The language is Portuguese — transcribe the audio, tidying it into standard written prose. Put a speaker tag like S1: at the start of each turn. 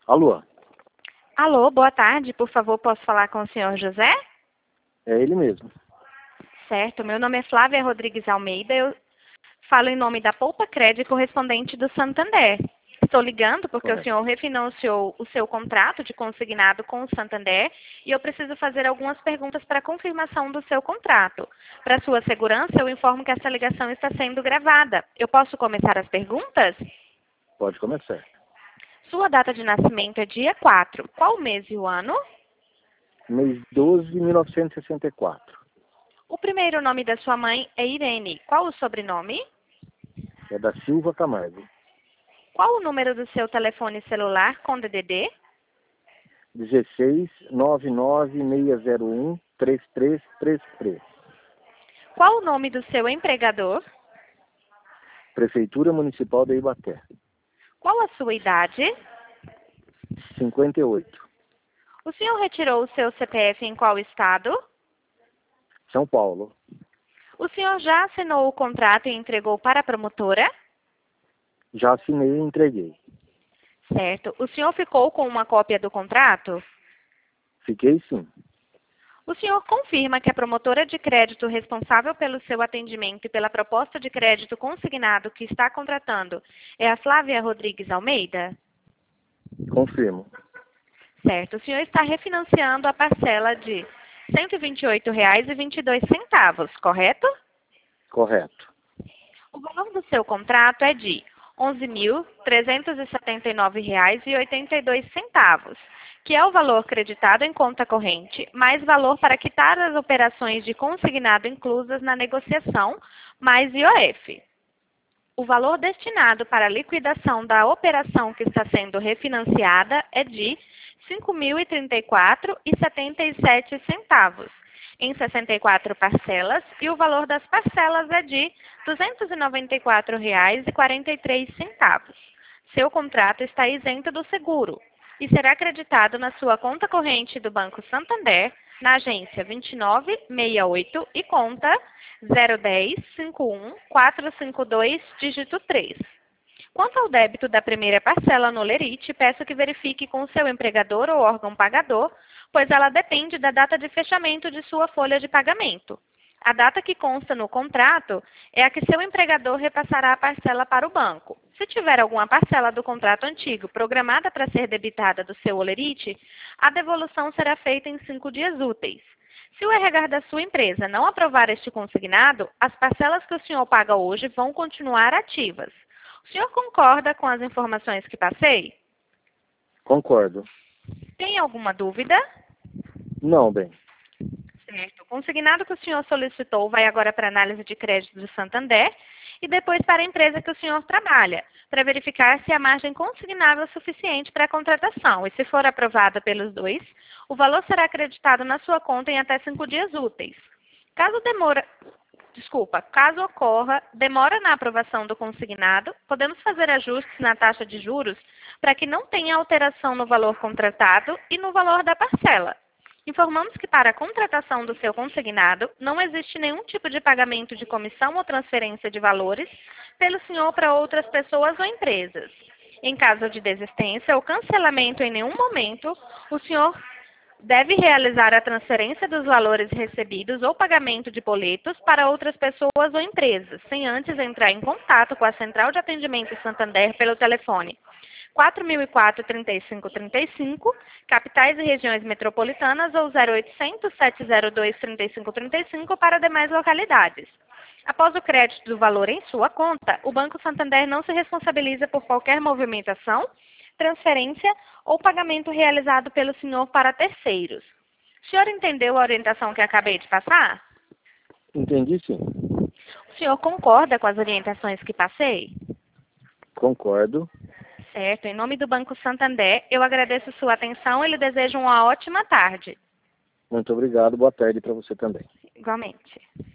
S1: Alô,
S2: Alô, boa tarde. Por favor, posso falar com o senhor José?
S1: é ele mesmo.
S2: Certo, meu nome é Flávia Rodrigues Almeida. Eu falo em nome da Poupa Crédito correspondente do Santander. Estou ligando porque o
S1: Correto.
S2: senhor refinanciou o seu contrato de consignado com o Santander e eu preciso fazer algumas perguntas para confirmação do seu contrato. Para sua segurança, eu informo que essa ligação está sendo gravada. Eu posso começar as perguntas?
S1: Pode começar.
S2: Sua data de nascimento é dia 4. Qual o mês e o ano?
S1: Mês 12 de 1964.
S2: O primeiro nome da sua mãe é Irene. Qual o sobrenome?
S1: É da Silva Camargo.
S2: Qual o número do seu telefone celular com DDD?
S1: 16 99601 3333.
S2: Qual o nome do seu empregador?
S1: Prefeitura Municipal de Ibaté.
S2: Qual a sua idade?
S1: 58.
S2: O senhor retirou o seu CPF em qual estado?
S1: São Paulo.
S2: O senhor já assinou o contrato e entregou para a promotora?
S1: Já assinei e entreguei.
S2: Certo. O senhor ficou com uma cópia do contrato?
S1: Fiquei sim.
S2: O senhor confirma que a promotora de crédito responsável pelo seu atendimento e pela proposta de crédito consignado que está contratando é a Flávia Rodrigues Almeida?
S1: Confirmo.
S2: Certo. O senhor está refinanciando a parcela de R$ 128,22, correto?
S1: Correto.
S2: O valor do seu contrato é de R$ 11.379,82, que é o valor creditado em conta corrente, mais valor para quitar as operações de consignado inclusas na negociação, mais IOF. O valor destinado para a liquidação da operação que está sendo refinanciada é de R$ 5.034,77, em 64 parcelas, e o valor das parcelas é de R$ 294,43. Seu contrato está isento do seguro e será acreditado na sua conta corrente do Banco Santander, na agência 2968 e conta 010-51-452, dígito 3. Quanto ao débito da primeira parcela no Lerite, peço que verifique com o seu empregador ou órgão pagador, pois ela depende da data de fechamento de sua folha de pagamento. A data que consta no contrato é a que seu empregador repassará a parcela para o banco. Se tiver alguma parcela do contrato antigo programada para ser debitada do seu Olerite, a devolução será feita em 5 dias úteis. Se o RH da sua empresa não aprovar este consignado, as parcelas que o senhor paga hoje vão continuar ativas. O senhor concorda com as informações que passei?
S1: Concordo.
S2: Tem alguma dúvida?
S1: Não, bem.
S2: Certo. O consignado que o senhor solicitou vai agora para a análise de crédito do Santander e depois para a empresa que o senhor trabalha, para verificar se a margem consignável é suficiente para a contratação. E se for aprovada pelos dois, o valor será acreditado na sua conta em até 5 dias úteis. Caso ocorra demora na aprovação do consignado, podemos fazer ajustes na taxa de juros para que não tenha alteração no valor contratado e no valor da parcela. Informamos que para a contratação do seu consignado não existe nenhum tipo de pagamento de comissão ou transferência de valores pelo senhor para outras pessoas ou empresas. Em caso de desistência ou cancelamento em nenhum momento, o senhor deve realizar a transferência dos valores recebidos ou pagamento de boletos para outras pessoas ou empresas, sem antes entrar em contato com a Central de Atendimento Santander pelo telefone 4004-3535, capitais e regiões metropolitanas, ou 0800-702-3535 para demais localidades. Após o crédito do valor em sua conta, o Banco Santander não se responsabiliza por qualquer movimentação, transferência ou pagamento realizado pelo senhor para terceiros. O senhor entendeu a orientação que acabei de passar?
S1: Entendi sim.
S2: O senhor concorda com as orientações que passei?
S1: Concordo.
S2: Certo. Em nome do Banco Santander, eu agradeço sua atenção e lhe desejo uma ótima tarde.
S1: Muito obrigado. Boa tarde para você também.
S2: Igualmente.